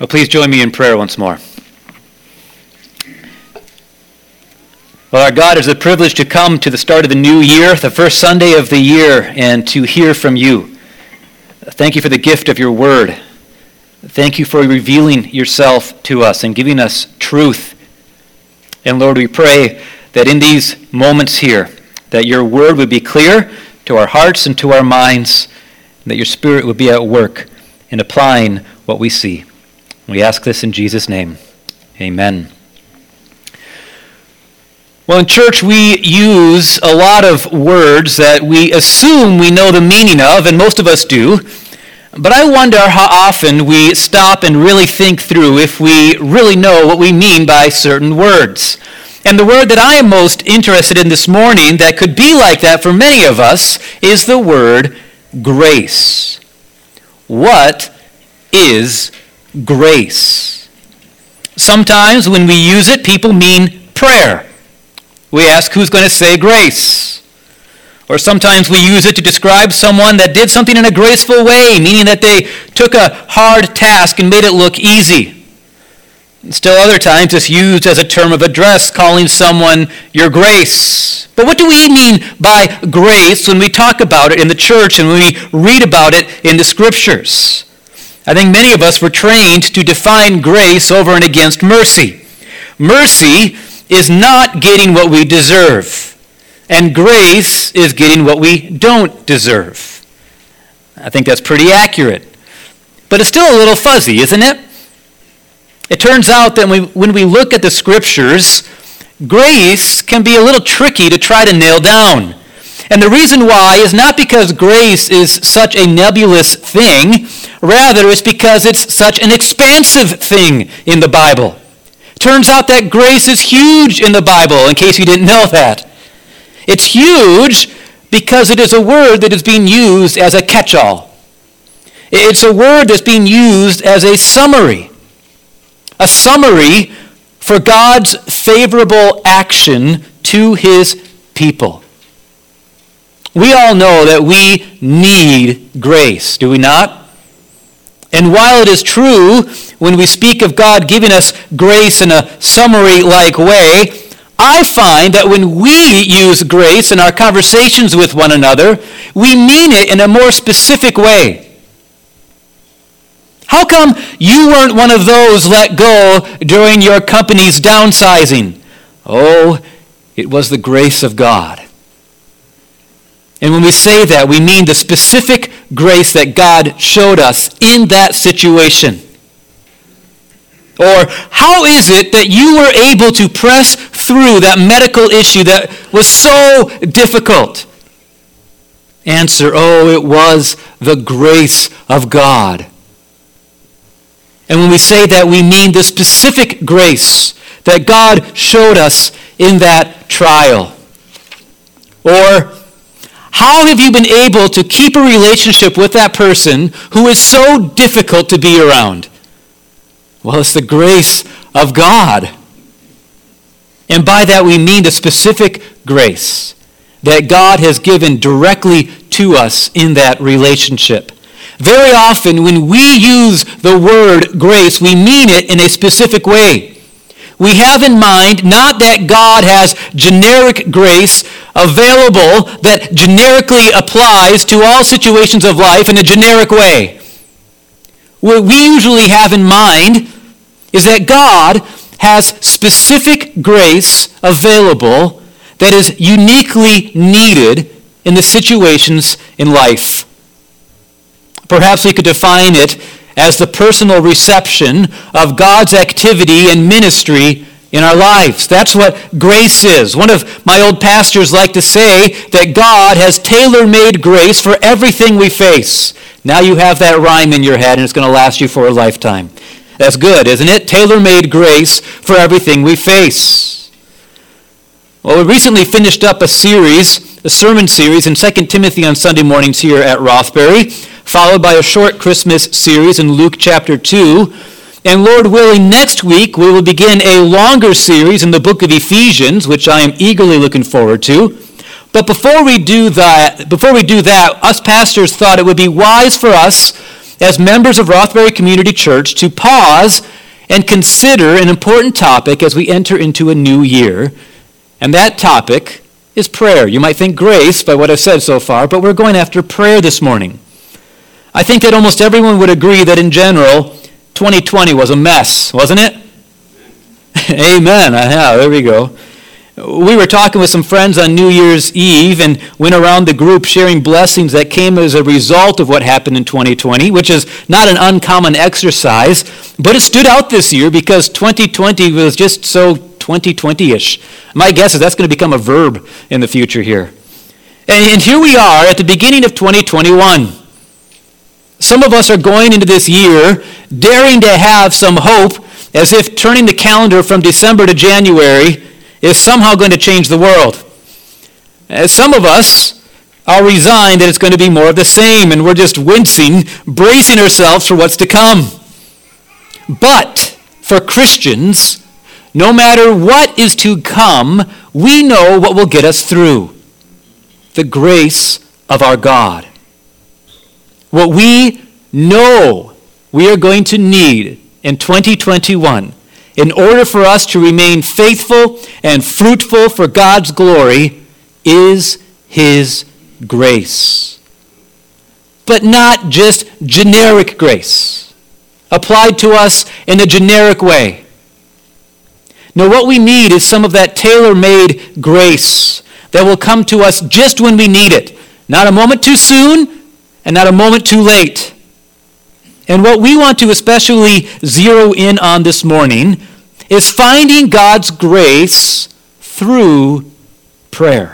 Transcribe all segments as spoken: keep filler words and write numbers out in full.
Well, please join me in prayer once more. Well, our God, it's a privilege to come to the start of the new year, the first Sunday of the year, and to hear from you. Thank you for the gift of your word. Thank you for revealing yourself to us and giving us truth. And Lord, we pray that in these moments here, that your word would be clear to our hearts and to our minds, and that your Spirit would be at work in applying what we see. We ask this in Jesus' name. Amen. Well, in church, we use a lot of words that we assume we know the meaning of, and most of us do. But I wonder how often we stop and really think through if we really know what we mean by certain words. And the word that I am most interested in this morning that could be like that for many of us is the word grace. What is grace? Sometimes when we use it, people mean prayer. We ask, who's going to say grace? Or sometimes we use it to describe someone that did something in a graceful way, meaning that they took a hard task and made it look easy. And still other times it's used as a term of address, calling someone your grace. But what do we mean by grace when we talk about it in the church and when we read about it in the scriptures? I think many of us were trained to define grace over and against mercy. Mercy is not getting what we deserve, and grace is getting what we don't deserve. I think that's pretty accurate. But it's still a little fuzzy, isn't it? It turns out that when we, when we look at the scriptures, grace can be a little tricky to try to nail down. And the reason why is not because grace is such a nebulous thing, rather it's because it's such an expansive thing in the Bible. Turns out that grace is huge in the Bible, in case you didn't know that. It's huge because it is a word that is being used as a catch-all. It's a word that's being used as a summary. A summary for God's favorable action to his people. We all know that we need grace, do we not? And while it is true, when we speak of God giving us grace in a summary-like way, I find that when we use grace in our conversations with one another, we mean it in a more specific way. How come you weren't one of those let go during your company's downsizing? Oh, it was the grace of God. And when we say that, we mean the specific grace that God showed us in that situation. Or how is it that you were able to press through that medical issue that was so difficult? Answer, oh, it was the grace of God. And when we say that, we mean the specific grace that God showed us in that trial. Or how have you been able to keep a relationship with that person who is so difficult to be around? Well, it's the grace of God. And by that we mean the specific grace that God has given directly to us in that relationship. Very often when we use the word grace, we mean it in a specific way. We have in mind not that God has generic grace available that generically applies to all situations of life in a generic way. What we usually have in mind is that God has specific grace available that is uniquely needed in the situations in life. Perhaps we could define it as the personal reception of God's activity and ministry in our lives. That's what grace is. One of my old pastors liked to say that God has tailor-made grace for everything we face. Now you have that rhyme in your head and it's going to last you for a lifetime. That's good, isn't it? Tailor-made grace for everything we face. Well, we recently finished up a series, a sermon series in Second Timothy on Sunday mornings here at Rothbury, followed by a short Christmas series in Luke chapter two. And Lord willing, next week we will begin a longer series in the book of Ephesians, which I am eagerly looking forward to. But before we do that, before we do that, us pastors thought it would be wise for us as members of Rothbury Community Church to pause and consider an important topic as we enter into a new year. And that topic is prayer. You might think grace by what I've said so far, but we're going after prayer this morning. I think that almost everyone would agree that in general, twenty twenty was a mess, wasn't it? Amen. Yeah, there we go. We were talking with some friends on New Year's Eve and went around the group sharing blessings that came as a result of what happened in twenty twenty, which is not an uncommon exercise, but it stood out this year because twenty twenty was just so twenty twenty-ish. My guess is that's going to become a verb in the future here. And here we are at the beginning of twenty twenty-one. Some of us are going into this year daring to have some hope, as if turning the calendar from December to January is somehow going to change the world. As some of us are resigned that it's going to be more of the same, and we're just wincing, bracing ourselves for what's to come. But for Christians, no matter what is to come, we know what will get us through: the grace of our God. What we know we are going to need in twenty twenty-one in order for us to remain faithful and fruitful for God's glory is His grace. But not just generic grace, applied to us in a generic way. No, what we need is some of that tailor-made grace that will come to us just when we need it. Not a moment too soon, and not a moment too late. And what we want to especially zero in on this morning is finding God's grace through prayer.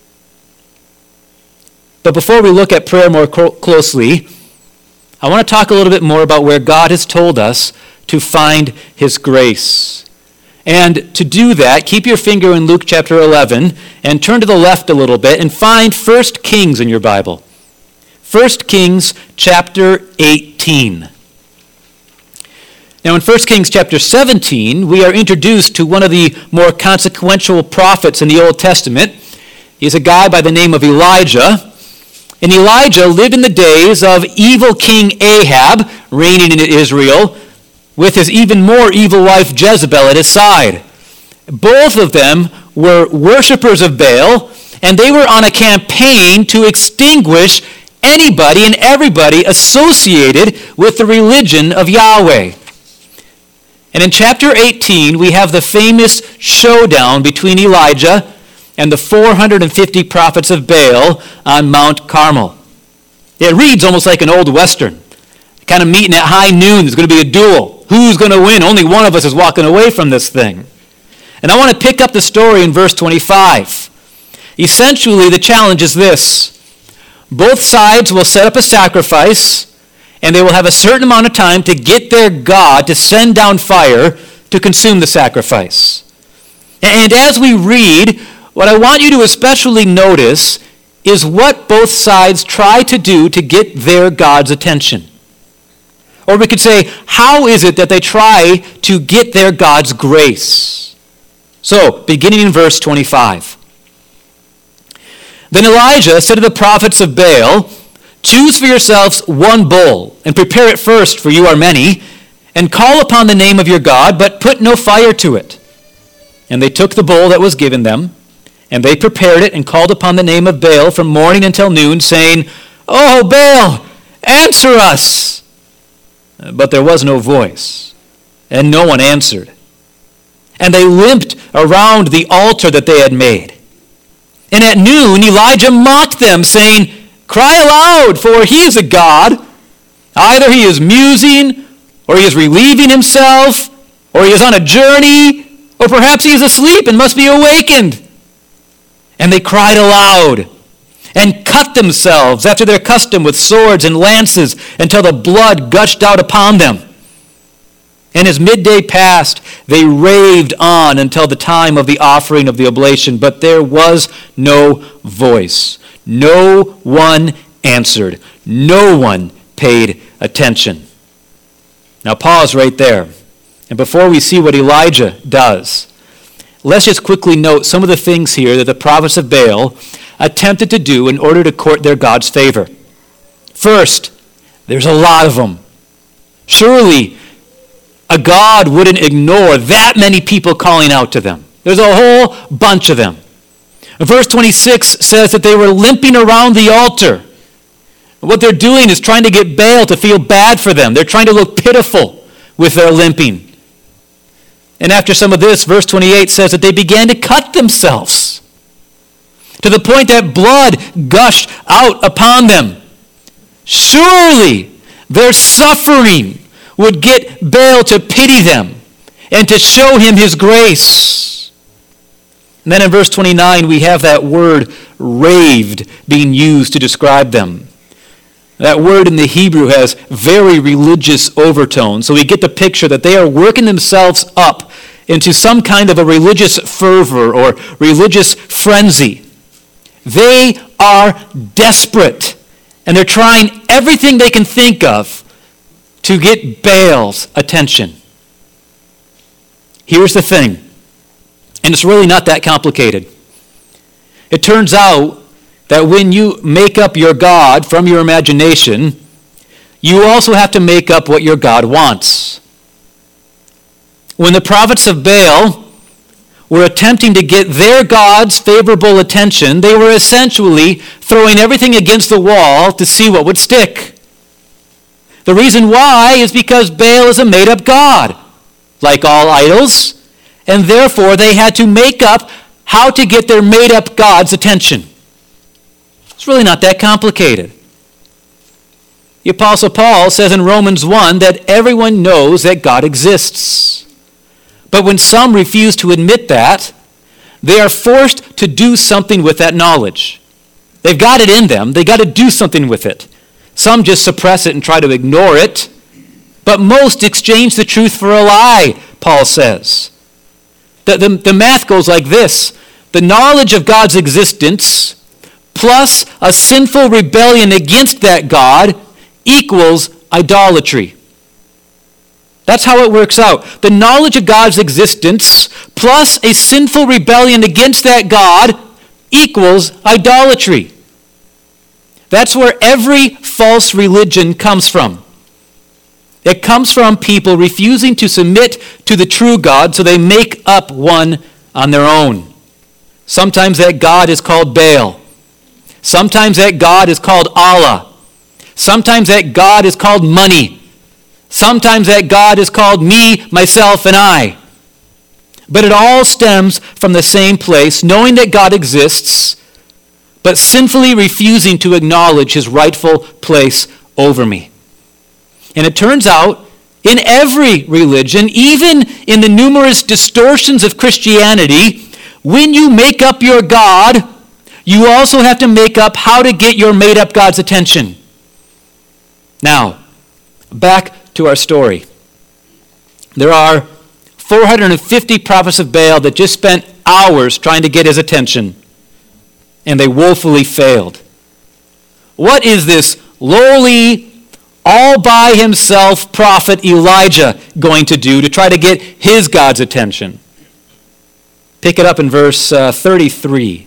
But before we look at prayer more co- closely, I want to talk a little bit more about where God has told us to find His grace. And to do that, keep your finger in Luke chapter eleven and turn to the left a little bit and find First Kings in your Bible. First Kings chapter eighteen. Now in First Kings chapter seventeen, we are introduced to one of the more consequential prophets in the Old Testament. He's a guy by the name of Elijah. And Elijah lived in the days of evil King Ahab, reigning in Israel, with his even more evil wife Jezebel at his side. Both of them were worshipers of Baal, and they were on a campaign to extinguish anybody and everybody associated with the religion of Yahweh. And in chapter eighteen, we have the famous showdown between Elijah and the four hundred fifty prophets of Baal on Mount Carmel. It reads almost like an old Western. Kind of meeting at high noon, there's going to be a duel. Who's going to win? Only one of us is walking away from this thing. And I want to pick up the story in verse twenty-five. Essentially, the challenge is this. Both sides will set up a sacrifice, and they will have a certain amount of time to get their God to send down fire to consume the sacrifice. And as we read, what I want you to especially notice is what both sides try to do to get their God's attention. Or we could say, how is it that they try to get their God's grace? So, beginning in verse twenty-five. Then Elijah said to the prophets of Baal, "Choose for yourselves one bull, and prepare it first, for you are many, and call upon the name of your God, but put no fire to it." And they took the bull that was given them, and they prepared it and called upon the name of Baal from morning until noon, saying, "Oh, Baal, answer us!" But there was no voice, and no one answered. And they limped around the altar that they had made. And at noon Elijah mocked them, saying, "Cry aloud, for he is a god. Either he is musing, or he is relieving himself, or he is on a journey, or perhaps he is asleep and must be awakened." And they cried aloud, and cut themselves after their custom with swords and lances until the blood gushed out upon them. And as midday passed, they raved on until the time of the offering of the oblation, but there was no voice. No one answered. No one paid attention. Now pause right there. And before we see what Elijah does, let's just quickly note some of the things here that the prophets of Baal attempted to do in order to court their God's favor. First, There's a lot of them. Surely a God wouldn't ignore that many people calling out to them. There's a whole bunch of them. Verse twenty-six says that they were limping around the altar. What they're doing is trying to get Baal to feel bad for them. They're trying to look pitiful with their limping. And after some of this, verse twenty-eight says that they began to cut themselves to the point that blood gushed out upon them. Surely their suffering would get Baal to pity them and to show him his grace. And then in verse twenty-nine, we have that word raved being used to describe them. That word in the Hebrew has very religious overtones. So we get the picture that they are working themselves up into some kind of a religious fervor or religious frenzy. They are desperate, and they're trying everything they can think of to get Baal's attention. Here's the thing, and it's really not that complicated. It turns out that when you make up your God from your imagination, you also have to make up what your God wants. When the prophets of Baal were attempting to get their God's favorable attention, they were essentially throwing everything against the wall to see what would stick. The reason why is because Baal is a made-up God, like all idols, and therefore they had to make up how to get their made-up God's attention. It's really not that complicated. The Apostle Paul says in Romans one that everyone knows that God exists. But when some refuse to admit that, they are forced to do something with that knowledge. They've got it in them. They've got to do something with it. Some just suppress it and try to ignore it. But most exchange the truth for a lie, Paul says. The, the, the math goes like this. The knowledge of God's existence plus a sinful rebellion against that God equals idolatry. That's how it works out. The knowledge of God's existence plus a sinful rebellion against that God equals idolatry. That's where every false religion comes from. It comes from people refusing to submit to the true God, so they make up one on their own. Sometimes that God is called Baal. Sometimes that God is called Allah. Sometimes that God is called money. Sometimes that God is called me, myself, and I. But it all stems from the same place, knowing that God exists, but sinfully refusing to acknowledge his rightful place over me. And it turns out, in every religion, even in the numerous distortions of Christianity, when you make up your God, you also have to make up how to get your made-up God's attention. Now, back to our story. There are four hundred fifty prophets of Baal that just spent hours trying to get his attention, and they woefully failed. What is this lowly, all-by-himself prophet Elijah going to do to try to get his God's attention? Pick it up in verse uh, thirty-three.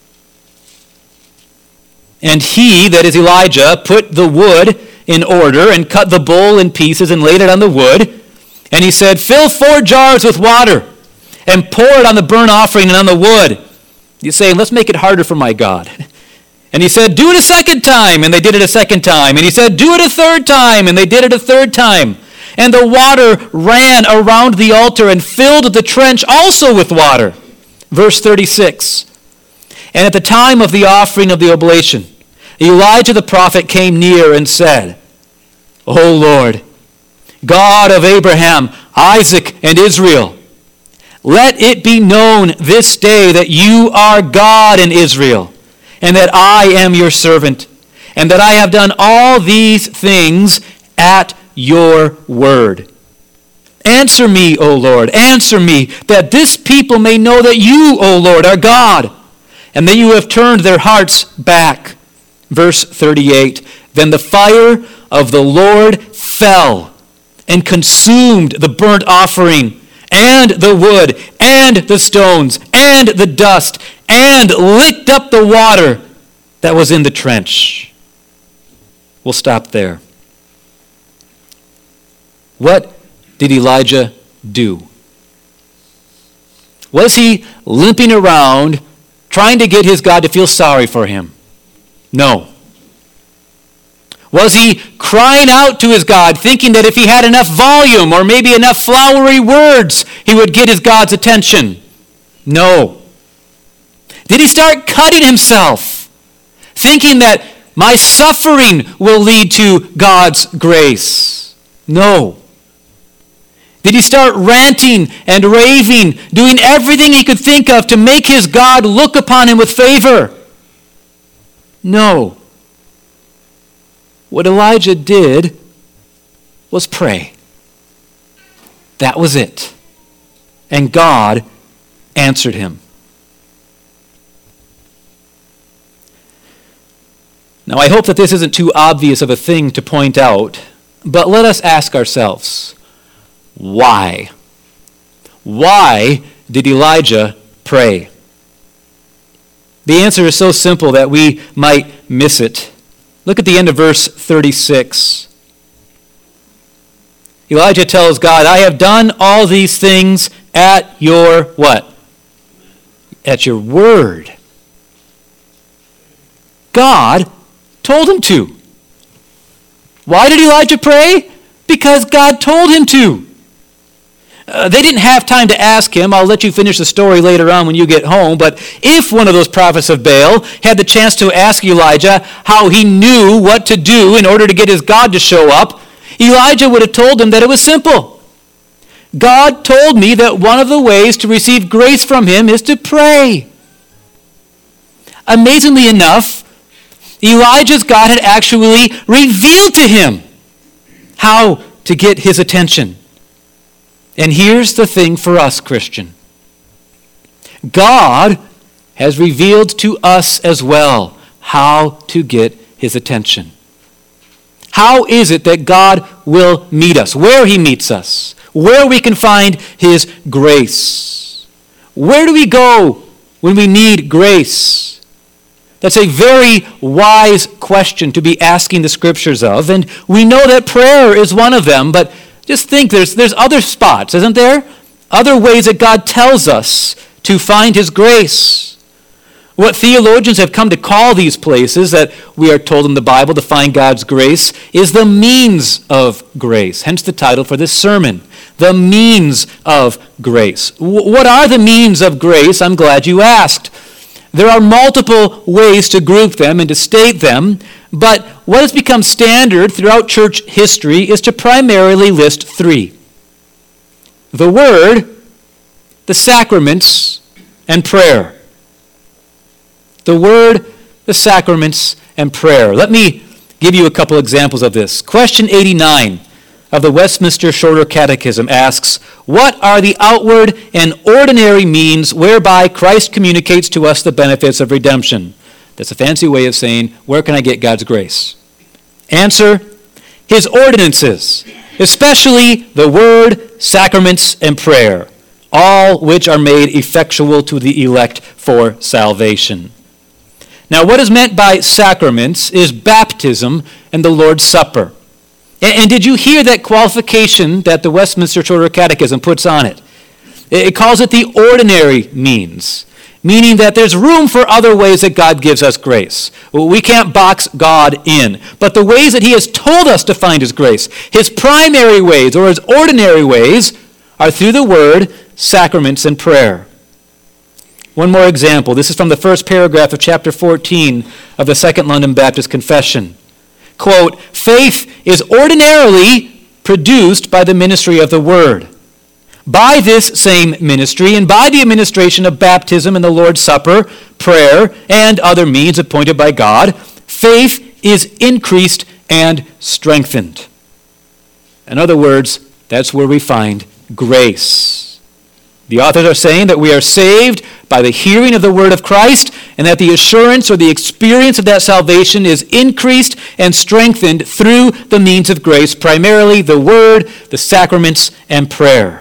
And he, that is Elijah, put the wood in order and cut the bull in pieces and laid it on the wood. And he said, fill four jars with water and pour it on the burnt offering and on the wood. He's saying, let's make it harder for my God. And he said, do it a second time. And they did it a second time. And he said, do it a third time. And they did it a third time. And the water ran around the altar and filled the trench also with water. Verse thirty-six. And at the time of the offering of the oblation, Elijah the prophet came near and said, O Lord, God of Abraham, Isaac, and Israel, let it be known this day that you are God in Israel, and that I am your servant, and that I have done all these things at your word. Answer me, O Lord, answer me, that this people may know that you, O Lord, are God, and that you have turned their hearts back. Verse thirty-eight, then the fire of the Lord fell and consumed the burnt offering and the wood and the stones and the dust and licked up the water that was in the trench. We'll stop there. What did Elijah do? Was he limping around trying to get his God to feel sorry for him? No. Was he crying out to his God, thinking that if he had enough volume or maybe enough flowery words, he would get his God's attention? No. Did he start cutting himself, thinking that my suffering will lead to God's grace? No. Did he start ranting and raving, doing everything he could think of to make his God look upon him with favor? No. What Elijah did was pray. That was it. And God answered him. Now, I hope that this isn't too obvious of a thing to point out, but let us ask ourselves, why? Why did Elijah pray? The answer is so simple that we might miss it. Look at the end of verse thirty-six. Elijah tells God, I have done all these things at your what? At your word. God told him to. Why did Elijah pray? Because God told him to. Uh, they didn't have time to ask him. I'll let you finish the story later on when you get home. But if one of those prophets of Baal had the chance to ask Elijah how he knew what to do in order to get his God to show up, Elijah would have told him that it was simple. God told me that one of the ways to receive grace from him is to pray. Amazingly enough, Elijah's God had actually revealed to him how to get his attention. And here's the thing for us, Christian. God has revealed to us as well how to get his attention. How is it that God will meet us? Where he meets us? Where we can find his grace? Where do we go when we need grace? That's a very wise question to be asking the scriptures of, and we know that prayer is one of them, but just think there's, there's other spots, isn't there? Other ways that God tells us to find his grace. What theologians have come to call these places that we are told in the Bible to find God's grace is the means of grace. Hence the title for this sermon, the means of grace. W- what are the means of grace? I'm glad you asked. There are multiple ways to group them and to state them, but what has become standard throughout church history is to primarily list three. The Word, the sacraments, and prayer. The Word, the sacraments, and prayer. Let me give you a couple examples of this. Question eighty-nine of the Westminster Shorter Catechism asks, what are the outward and ordinary means whereby Christ communicates to us the benefits of redemption? That's a fancy way of saying, where can I get God's grace? Answer, his ordinances, especially the word, sacraments, and prayer, all which are made effectual to the elect for salvation. Now, what is meant by sacraments is baptism and the Lord's Supper. And, and did you hear that qualification that the Westminster Shorter Catechism puts on it? It, it calls it the ordinary means, meaning that there's room for other ways that God gives us grace. We can't box God in. But the ways that he has told us to find his grace, his primary ways or his ordinary ways, are through the Word, sacraments, and prayer. One more example. This is from the first paragraph of chapter fourteen of the Second London Baptist Confession. Quote, faith is ordinarily produced by the ministry of the Word. By this same ministry and by the administration of baptism and the Lord's Supper, prayer, and other means appointed by God, faith is increased and strengthened. In other words, that's where we find grace. The authors are saying that we are saved by the hearing of the word of Christ, and that the assurance or the experience of that salvation is increased and strengthened through the means of grace, primarily the word, the sacraments, and prayer.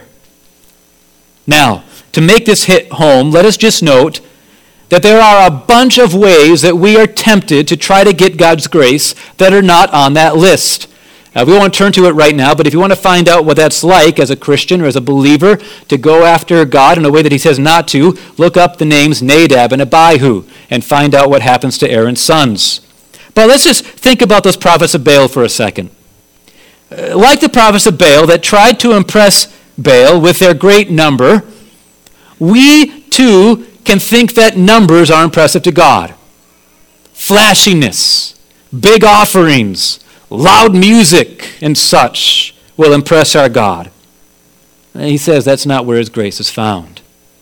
Now, to make this hit home, let us just note that there are a bunch of ways that we are tempted to try to get God's grace that are not on that list. Uh, we won't turn to it right now, but if you want to find out what that's like as a Christian or as a believer to go after God in a way that he says not to, look up the names Nadab and Abihu and find out what happens to Aaron's sons. But let's just think about those prophets of Baal for a second. Uh, like the prophets of Baal that tried to impress Baal with their great number, we too can think that numbers are impressive to God. Flashiness, big offerings, loud music, and such will impress our God. And he says that's not where his grace is found.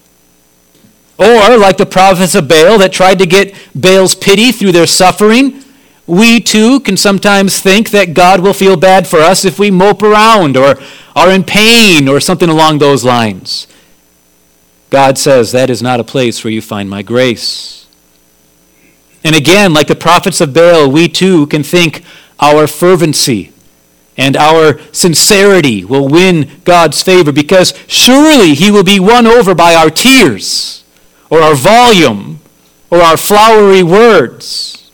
Or, like the prophets of Baal that tried to get Baal's pity through their suffering, we too can sometimes think that God will feel bad for us if we mope around or are in pain or something along those lines. God says that is not a place where you find my grace. And again, like the prophets of Baal, we too can think our fervency and our sincerity will win God's favor because surely he will be won over by our tears or our volume or our flowery words.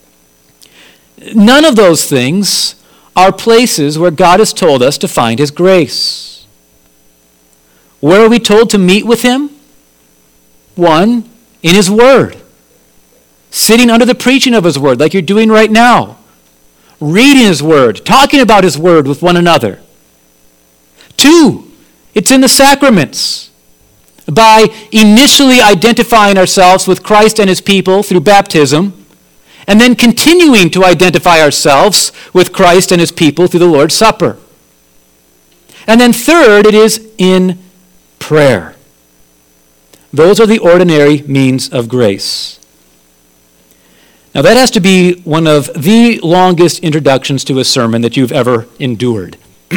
None of those things are places where God has told us to find his grace. Where are we told to meet with him? One, in his word. Sitting under the preaching of his word like you're doing right now. Reading his word, talking about his word with one another. Two, it's in the sacraments. By initially identifying ourselves with Christ and his people through baptism, and then continuing to identify ourselves with Christ and his people through the Lord's Supper. And then third, it is in prayer. Those are the ordinary means of grace. Now that has to be one of the longest introductions to a sermon that you've ever endured.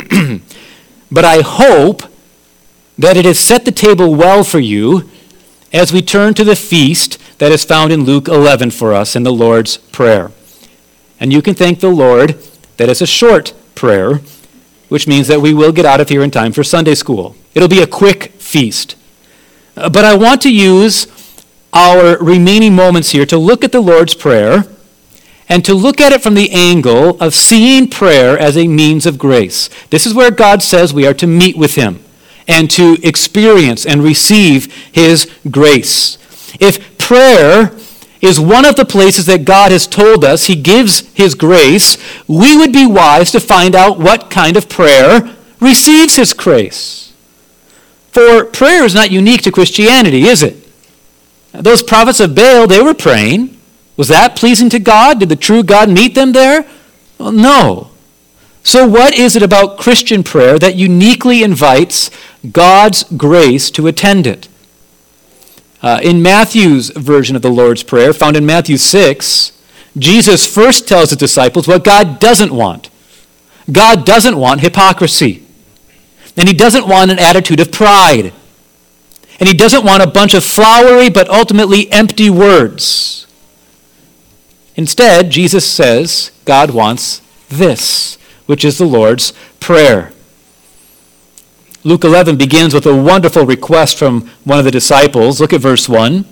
But I hope that it has set the table well for you as we turn to the feast that is found in Luke eleven for us in the Lord's Prayer. And you can thank the Lord that it's a short prayer, which means that we will get out of here in time for Sunday school. It'll be a quick feast. Uh, but I want to use our remaining moments here to look at the Lord's Prayer and to look at it from the angle of seeing prayer as a means of grace. This is where God says we are to meet with him and to experience and receive his grace. If prayer is one of the places that God has told us he gives his grace, we would be wise to find out what kind of prayer receives his grace. For prayer is not unique to Christianity, is it? Those prophets of Baal, they were praying. Was that pleasing to God? Did the true God meet them there? Well, no. So what is it about Christian prayer that uniquely invites God's grace to attend it? Uh, in Matthew's version of the Lord's Prayer, found in Matthew six, Jesus first tells his disciples what God doesn't want. God doesn't want hypocrisy. And he doesn't want an attitude of pride. And he doesn't want a bunch of flowery but ultimately empty words. Instead, Jesus says God wants this, which is the Lord's Prayer. Luke eleven begins with a wonderful request from one of the disciples. Look at verse one.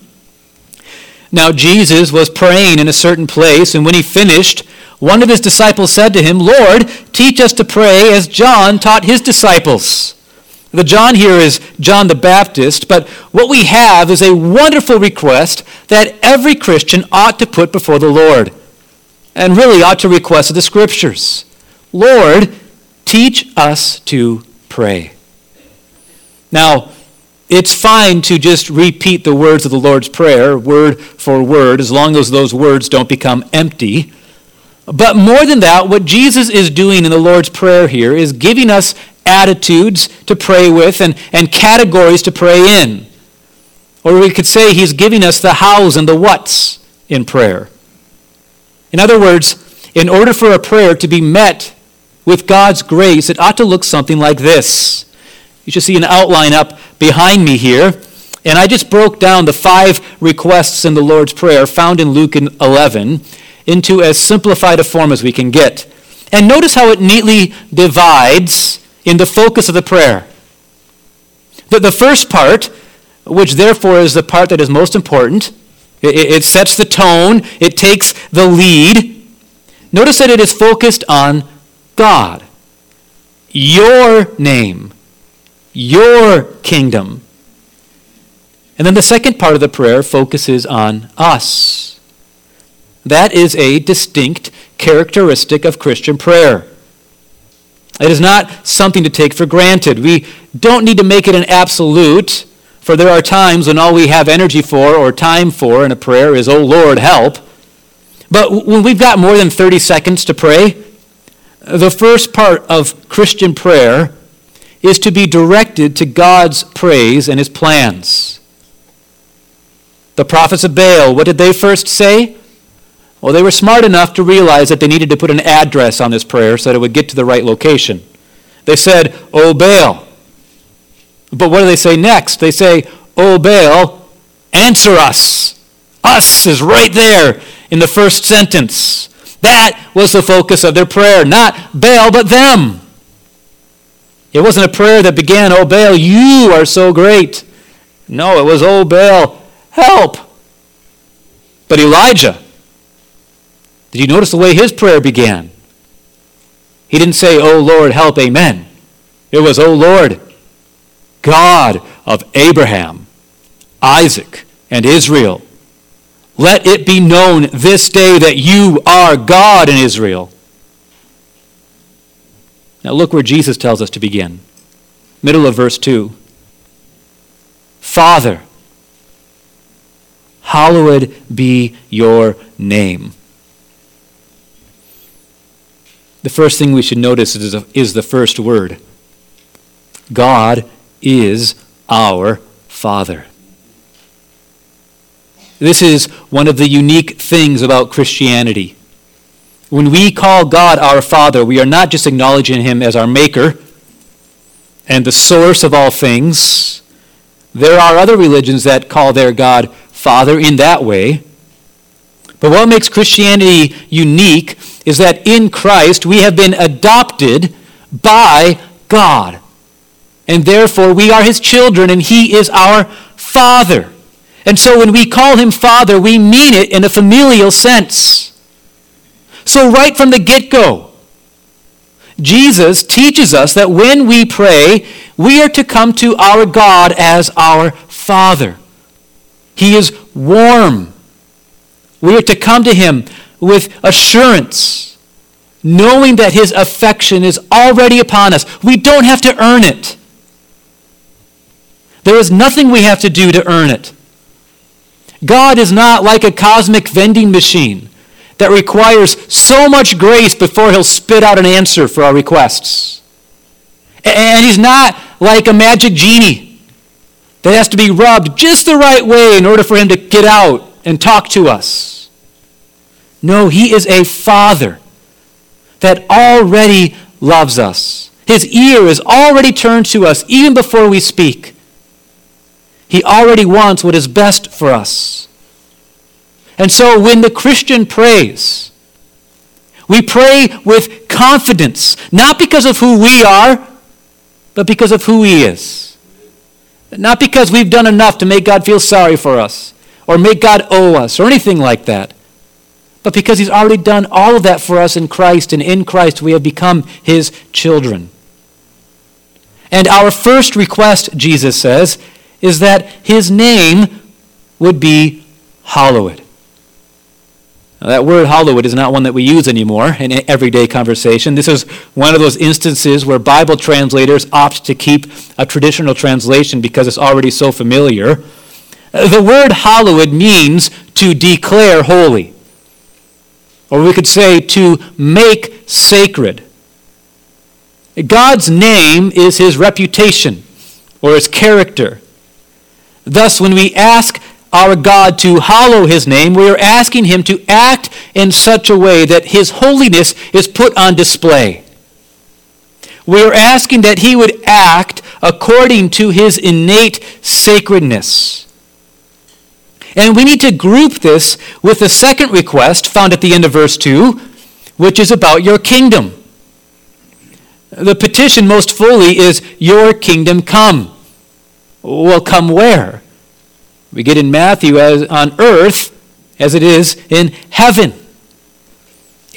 Now Jesus was praying in a certain place, and when he finished, one of his disciples said to him, Lord, teach us to pray as John taught his disciples. The John here is John the Baptist, but what we have is a wonderful request that every Christian ought to put before the Lord, and really ought to request of the Scriptures. Lord, teach us to pray. Now, it's fine to just repeat the words of the Lord's Prayer, word for word, as long as those words don't become empty. But more than that, what Jesus is doing in the Lord's Prayer here is giving us attitudes to pray with and, and categories to pray in. Or we could say he's giving us the hows and the whats in prayer. In other words, in order for a prayer to be met with God's grace, it ought to look something like this. You should see an outline up behind me here. And I just broke down the five requests in the Lord's Prayer found in Luke eleven into as simplified a form as we can get. And notice how it neatly divides in the focus of the prayer. The, the first part, which therefore is the part that is most important, it, it sets the tone, it takes the lead. Notice that it is focused on God, your name, your kingdom. And then the second part of the prayer focuses on us. That is a distinct characteristic of Christian prayer. It is not something to take for granted. We don't need to make it an absolute, for there are times when all we have energy for or time for in a prayer is, "Oh Lord, help." But when we've got more than thirty seconds to pray, the first part of Christian prayer is to be directed to God's praise and his plans. The prophets of Baal, what did they first say? Well, they were smart enough to realize that they needed to put an address on this prayer so that it would get to the right location. They said, "O Baal." But what do they say next? They say, "O Baal, answer us." Us is right there in the first sentence. That was the focus of their prayer. Not Baal, but them. It wasn't a prayer that began, "O Baal, you are so great." No, it was, "O Baal, help." But Elijah, did you notice the way his prayer began? He didn't say, "O Lord, help, amen." It was, "O Lord, God of Abraham, Isaac, and Israel, let it be known this day that you are God in Israel." Now look where Jesus tells us to begin. Middle of verse two. "Father, hallowed be your name." The first thing we should notice is, is the first word. God is our Father. This is one of the unique things about Christianity. When we call God our Father, we are not just acknowledging him as our maker and the source of all things. There are other religions that call their God Father in that way. But what makes Christianity unique is that in Christ we have been adopted by God. And therefore we are his children and he is our Father. And so when we call him Father, we mean it in a familial sense. So right from the get-go, Jesus teaches us that when we pray, we are to come to our God as our Father. He is warm. We are to come to him with assurance, knowing that his affection is already upon us. We don't have to earn it. There is nothing we have to do to earn it. God is not like a cosmic vending machine that requires so much grace before he'll spit out an answer for our requests. And he's not like a magic genie that has to be rubbed just the right way in order for him to get out and talk to us. No, he is a Father that already loves us. His ear is already turned to us even before we speak. He already wants what is best for us. And so when the Christian prays, we pray with confidence, not because of who we are, but because of who he is. Not because we've done enough to make God feel sorry for us, or make God owe us, or anything like that, but because he's already done all of that for us in Christ, and in Christ we have become his children. And our first request, Jesus says, is that his name would be hallowed. Now, that word hallowed is not one that we use anymore in everyday conversation. This is one of those instances where Bible translators opt to keep a traditional translation because it's already so familiar. The word hallowed means to declare holy. Or we could say to make sacred. God's name is his reputation or his character. Thus, when we ask our God to hallow his name, we are asking him to act in such a way that his holiness is put on display. We are asking that he would act according to his innate sacredness. And we need to group this with the second request found at the end of verse two, which is about your kingdom. The petition most fully is, your kingdom come. Well, come where? We get in Matthew as on earth as it is in heaven.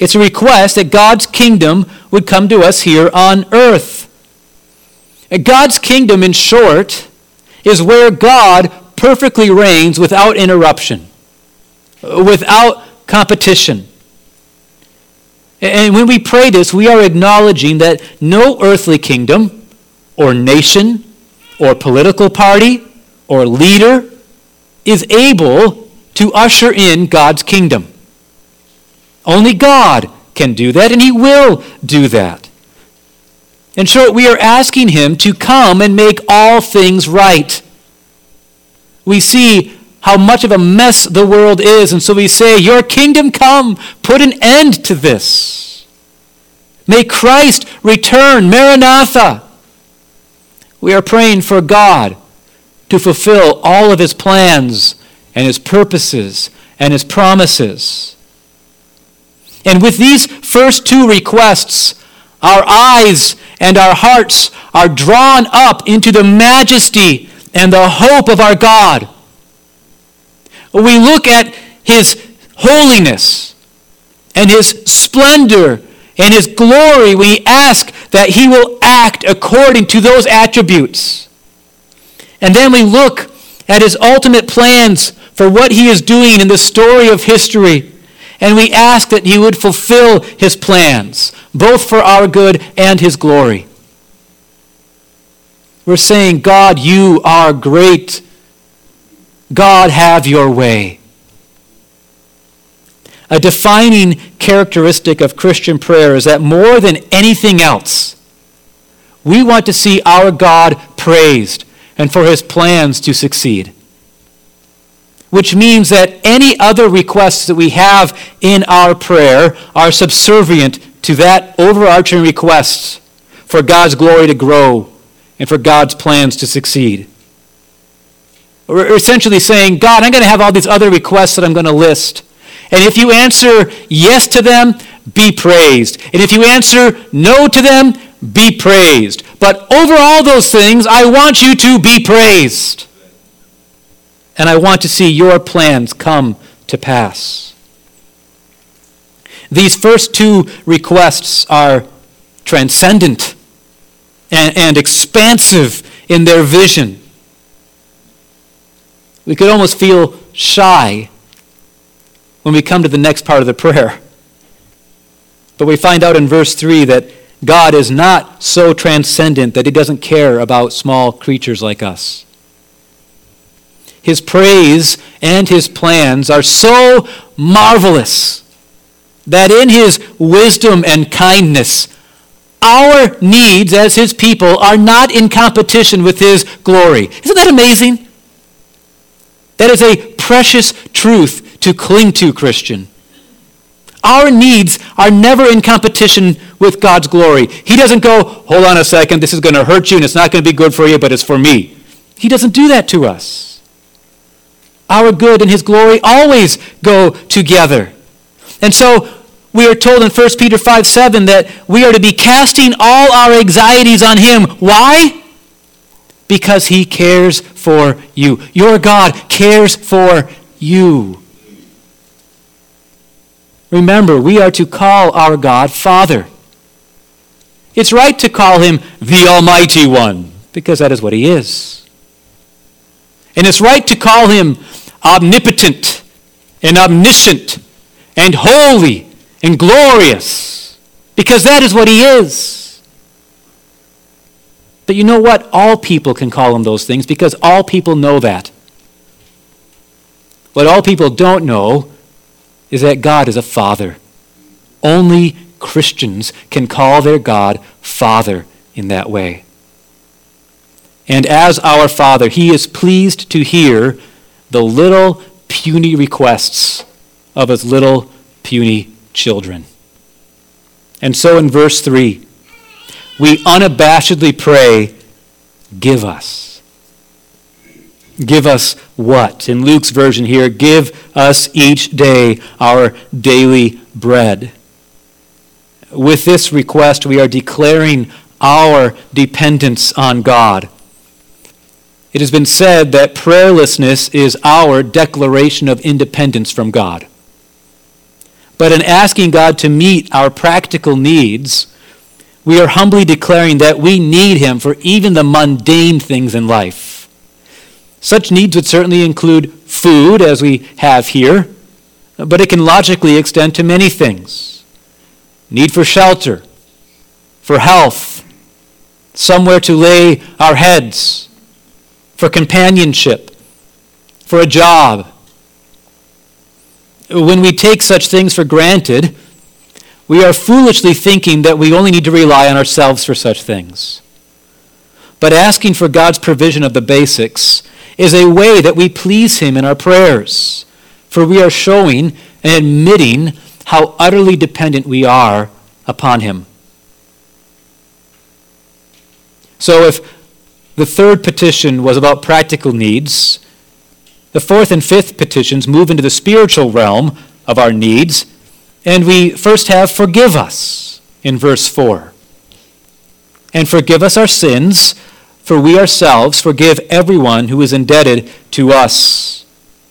It's a request that God's kingdom would come to us here on earth. And God's kingdom, in short, is where God perfectly reigns without interruption, without competition. And when we pray this, we are acknowledging that no earthly kingdom or nation or political party or leader is able to usher in God's kingdom. Only God can do that, and he will do that. In short, we are asking him to come and make all things right. We see how much of a mess the world is, and so we say, your kingdom come, put an end to this. May Christ return, Maranatha. We are praying for God to fulfill all of his plans and his purposes and his promises. And with these first two requests, our eyes and our hearts are drawn up into the majesty and the hope of our God. We look at his holiness and his splendor and his glory. We ask that he will act according to those attributes. And then we look at his ultimate plans for what he is doing in the story of history. And we ask that he would fulfill his plans, both for our good and his glory. We're saying, God, you are great. God, have your way. A defining characteristic of Christian prayer is that more than anything else, we want to see our God praised and for his plans to succeed. Which means that any other requests that we have in our prayer are subservient to that overarching request for God's glory to grow and for God's plans to succeed. We're essentially saying, God, I'm going to have all these other requests that I'm going to list. And if you answer yes to them, be praised. And if you answer no to them, be praised. But over all those things, I want you to be praised. And I want to see your plans come to pass. These first two requests are transcendent and, and expansive in their vision. We could almost feel shy when we come to the next part of the prayer. But we find out in verse three that God is not so transcendent that he doesn't care about small creatures like us. His praise and his plans are so marvelous that in his wisdom and kindness, our needs as his people are not in competition with his glory. Isn't that amazing? That is a precious truth to cling to, Christian. Our needs are never in competition with God's glory. He doesn't go, hold on a second, this is going to hurt you and it's not going to be good for you, but it's for me. He doesn't do that to us. Our good and his glory always go together. And so we are told in First Peter five seven that we are to be casting all our anxieties on him. Why? Because he cares for you. Your God cares for you. Remember, we are to call our God Father. It's right to call him the Almighty One, because that is what he is. And it's right to call him omnipotent and omniscient and holy and glorious, because that is what he is. But you know what? All people can call him those things because all people know that. What all people don't know is that God is a Father. Only Christians can call their God Father in that way. And as our Father, he is pleased to hear the little puny requests of his little puny children. And so in verse three, we unabashedly pray, give us. Give us what? In Luke's version here, give us each day our daily bread. With this request, we are declaring our dependence on God. It has been said that prayerlessness is our declaration of independence from God. but in asking God to meet our practical needs, we are humbly declaring that we need him for even the mundane things in life. Such needs would certainly include food, as we have here, but it can logically extend to many things. Need for shelter, for health, somewhere to lay our heads, for companionship, for a job. When we take such things for granted, we are foolishly thinking that we only need to rely on ourselves for such things. But asking for God's provision of the basics is a way that we please him in our prayers, for we are showing and admitting how utterly dependent we are upon him. So if the third petition was about practical needs, the fourth and fifth petitions move into the spiritual realm of our needs, and we first have forgive us in verse four. And forgive us our sins, for we ourselves forgive everyone who is indebted to us.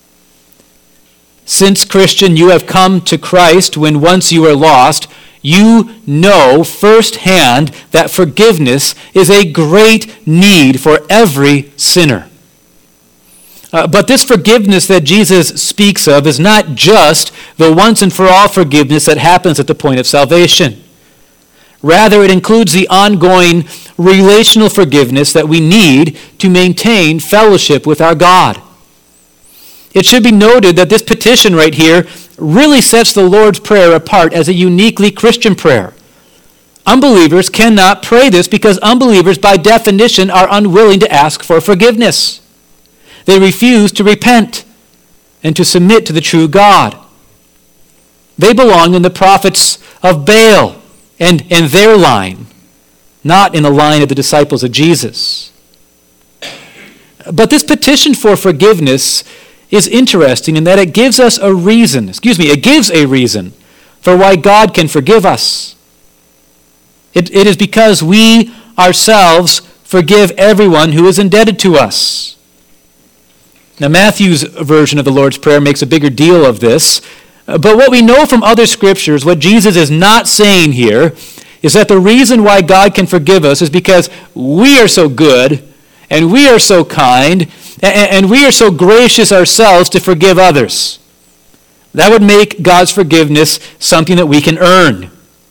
Since, Christian, you have come to Christ when once you were lost, you know firsthand that forgiveness is a great need for every sinner. Uh, but this forgiveness that Jesus speaks of is not just the once and for all forgiveness that happens at the point of salvation. Rather, it includes the ongoing relational forgiveness that we need to maintain fellowship with our God. It should be noted that this petition right here really sets the Lord's Prayer apart as a uniquely Christian prayer. Unbelievers cannot pray this because unbelievers, by definition, are unwilling to ask for forgiveness. They refuse to repent and to submit to the true God. They belong in the prophets of Baal and in their line, not in the line of the disciples of Jesus. But this petition for forgiveness is interesting in that it gives us a reason, excuse me, it gives a reason for why God can forgive us. It, it is because we ourselves forgive everyone who is indebted to us. Now, Matthew's version of the Lord's Prayer makes a bigger deal of this, but what we know from other scriptures, what Jesus is not saying here, is that the reason why God can forgive us is because we are so good, and we are so kind, and we are so gracious ourselves to forgive others. That would make God's forgiveness something that we can earn.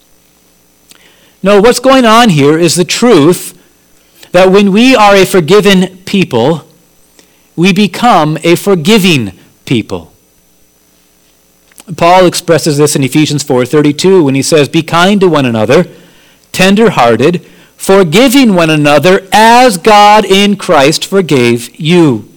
No, what's going on here is the truth that when we are a forgiven people, we become a forgiving people. Paul expresses this in Ephesians four thirty-two when he says, "Be kind to one another, tender-hearted, forgiving one another as God in Christ forgave you."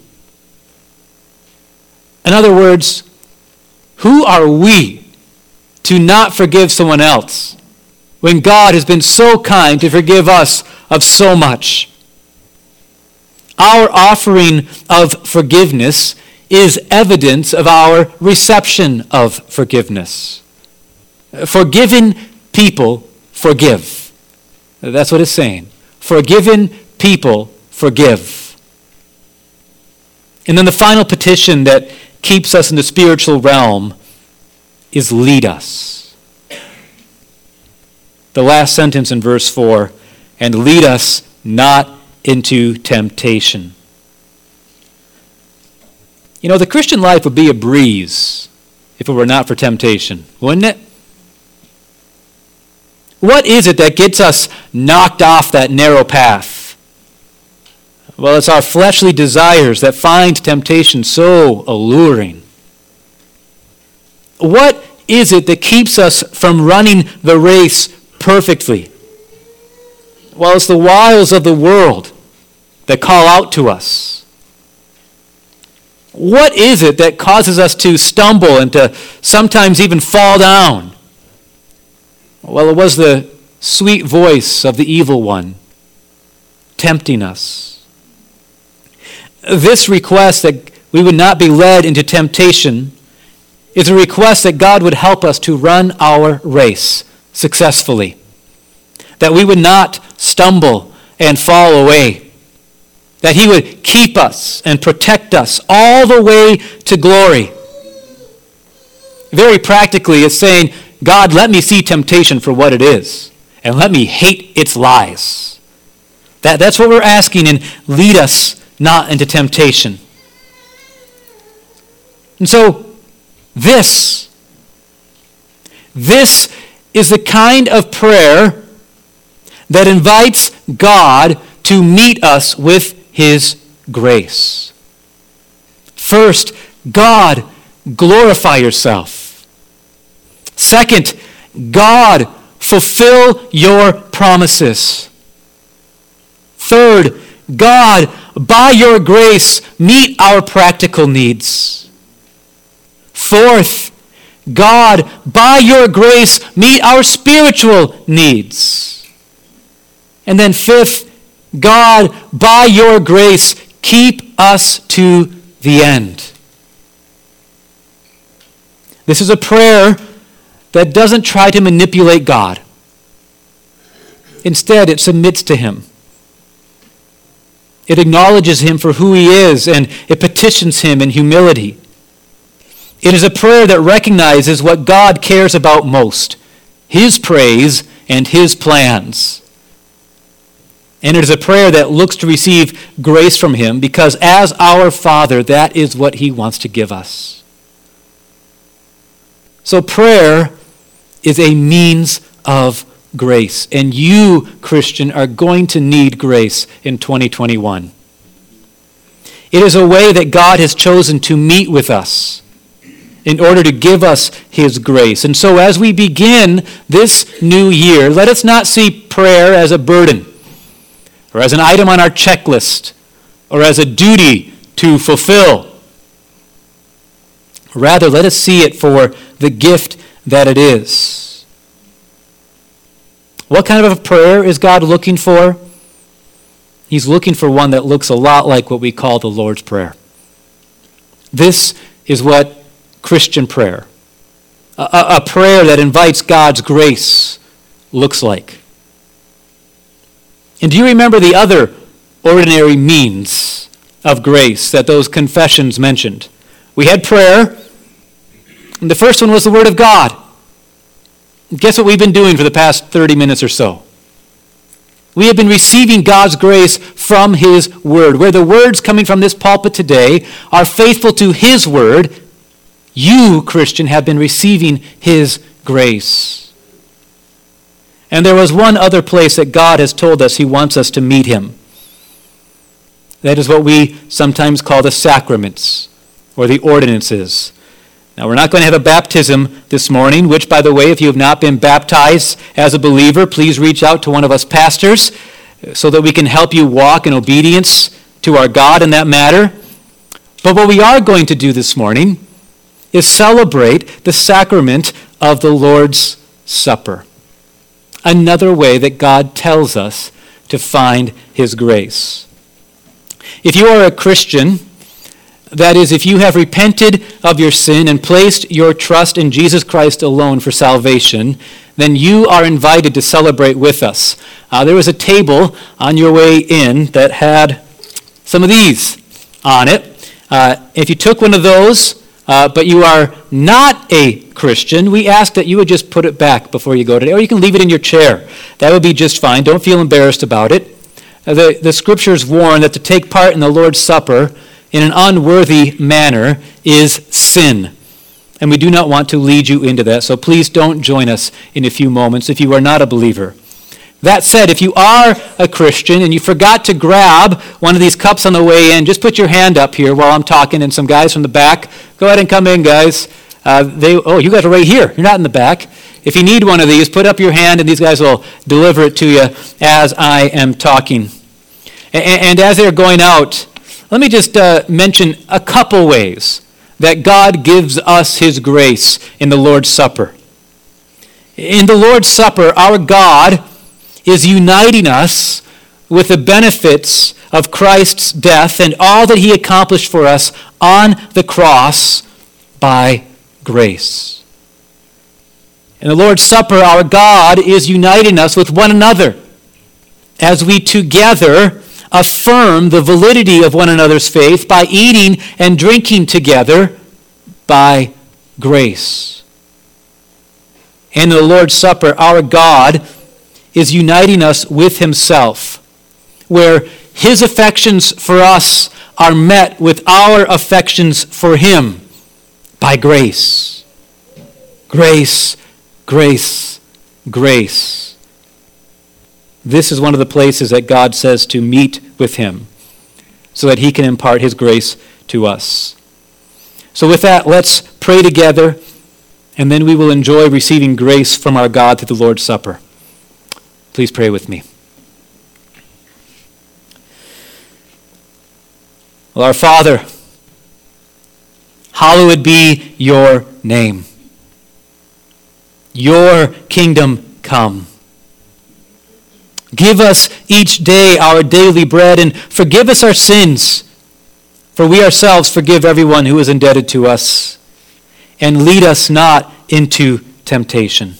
In other words, who are we to not forgive someone else when God has been so kind to forgive us of so much? Our offering of forgiveness is evidence of our reception of forgiveness. Forgiven people forgive. That's what it's saying. Forgiven people forgive. And then the final petition that keeps us in the spiritual realm is lead us. The last sentence in verse four, and lead us not into temptation. You know, the Christian life would be a breeze if it were not for temptation, wouldn't it? What is it that gets us knocked off that narrow path? Well, it's our fleshly desires that find temptation so alluring. What is it that keeps us from running the race perfectly? Well, it's the wiles of the world that call out to us. What is it that causes us to stumble and to sometimes even fall down? Well, it was the sweet voice of the evil one tempting us. This request that we would not be led into temptation is a request that God would help us to run our race successfully, that we would not stumble and fall away, that he would keep us and protect us all the way to glory. very practically, it's saying, God, let me see temptation for what it is, and let me hate its lies. That, that's what we're asking, and lead us not into temptation. And so, this, this is the kind of prayer that invites God to meet us with his grace. First, God, glorify yourself. Second, God, fulfill your promises. Third, God, by your grace, meet our practical needs. Fourth, God, by your grace, meet our spiritual needs. And then fifth, God, by your grace, keep us to the end. This is a prayer that doesn't try to manipulate God. Instead, it submits to him. It acknowledges him for who he is, and it petitions him in humility. It is a prayer that recognizes what God cares about most, his praise and his plans. And it is a prayer that looks to receive grace from him, because as our Father, that is what he wants to give us. So prayer is a means of grace. And you, Christian, are going to need grace in twenty twenty-one. It is a way that God has chosen to meet with us in order to give us his grace. And so as we begin this new year, let us not see prayer as a burden, or as an item on our checklist, or as a duty to fulfill. Rather, let us see it for the gift that it is. What kind of a prayer is God looking for? He's looking for one that looks a lot like what we call the Lord's Prayer. This is what Christian prayer, a, a prayer that invites God's grace, looks like. And do you remember the other ordinary means of grace that those confessions mentioned? We had prayer, and the first one was the Word of God. Guess what we've been doing for the past thirty minutes or so? We have been receiving God's grace from his Word. Where the words coming from this pulpit today are faithful to his Word, you, Christian, have been receiving his grace. And there was one other place that God has told us he wants us to meet him. That is what we sometimes call the sacraments, or the ordinances. Now, we're not going to have a baptism this morning, which, by the way, if you have not been baptized as a believer, please reach out to one of us pastors so that we can help you walk in obedience to our God in that matter. But what we are going to do this morning is celebrate the sacrament of the Lord's Supper. Another way that God tells us to find his grace. If you are a Christian, that is, if you have repented of your sin and placed your trust in Jesus Christ alone for salvation, then you are invited to celebrate with us. Uh, there was a table on your way in that had some of these on it. Uh, if you took one of those, uh, but you are not a Christian, we ask that you would just put it back before you go today, or you can leave it in your chair. That would be just fine. Don't feel embarrassed about it. Uh, the, the scriptures warn that to take part in the Lord's Supper in an unworthy manner is sin. And we do not want to lead you into that, so please don't join us in a few moments if you are not a believer. That said, if you are a Christian and you forgot to grab one of these cups on the way in, just put your hand up here while I'm talking, and some guys from the back, go ahead and come in, guys. Uh, they, oh, you guys are right here. You're not in the back. If you need one of these, put up your hand, and these guys will deliver it to you as I am talking. And, and as they're going out, let me just uh, mention a couple ways that God gives us his grace in the Lord's Supper. In the Lord's Supper, our God is uniting us with the benefits of Christ's death and all that he accomplished for us on the cross by grace. In the Lord's Supper, our God is uniting us with one another as we together affirm the validity of one another's faith by eating and drinking together by grace. And in the Lord's Supper, our God is uniting us with himself, where his affections for us are met with our affections for him by grace. Grace, grace, grace. This is one of the places that God says to meet with him so that he can impart his grace to us. So with that, let's pray together, and then we will enjoy receiving grace from our God through the Lord's Supper. Please pray with me. Well, our Father, hallowed be your name. Your kingdom come. Give us each day our daily bread, and forgive us our sins, for we ourselves forgive everyone who is indebted to us. And lead us not into temptation.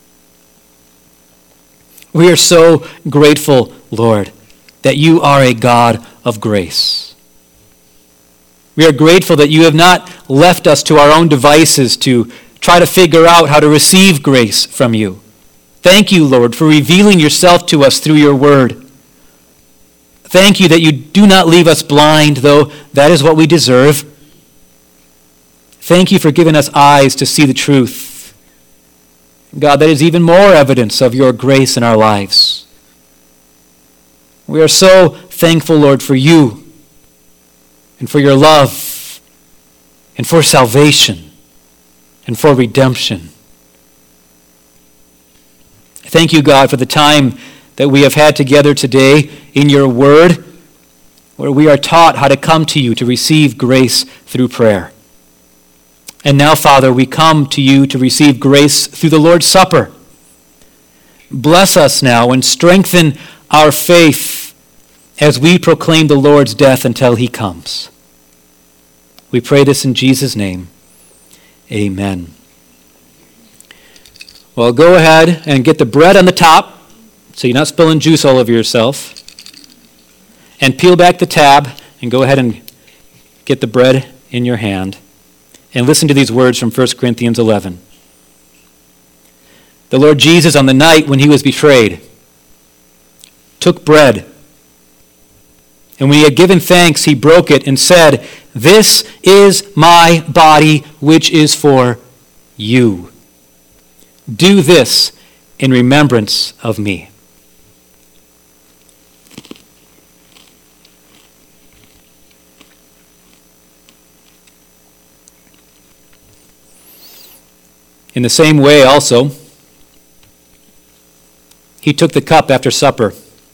We are so grateful, Lord, that you are a God of grace. We are grateful that you have not left us to our own devices to try to figure out how to receive grace from you. Thank you, Lord, for revealing yourself to us through your word. Thank you that you do not leave us blind, though that is what we deserve. Thank you for giving us eyes to see the truth. God, that is even more evidence of your grace in our lives. We are so thankful, Lord, for you and for your love and for salvation and for redemption. Thank you, God, for the time that we have had together today in your word, where we are taught how to come to you to receive grace through prayer. And now, Father, we come to you to receive grace through the Lord's Supper. Bless us now and strengthen our faith as we proclaim the Lord's death until he comes. We pray this in Jesus' name. Amen. Well, go ahead and get the bread on the top so you're not spilling juice all over yourself. And peel back the tab and go ahead and get the bread in your hand. And listen to these words from First Corinthians eleven. The Lord Jesus, on the night when he was betrayed, took bread. And when he had given thanks, he broke it and said, "This is my body, which is for you. Do this in remembrance of me." In the same way also, he took the cup after supper,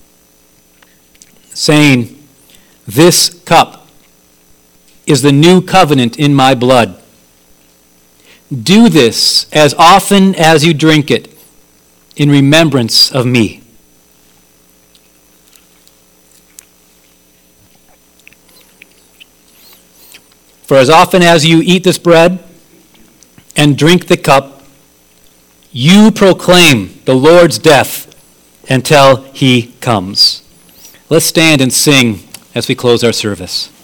saying, "This cup is the new covenant in my blood. Do this as often as you drink it in remembrance of me." For as often as you eat this bread and drink the cup, you proclaim the Lord's death until he comes. Let's stand and sing as we close our service.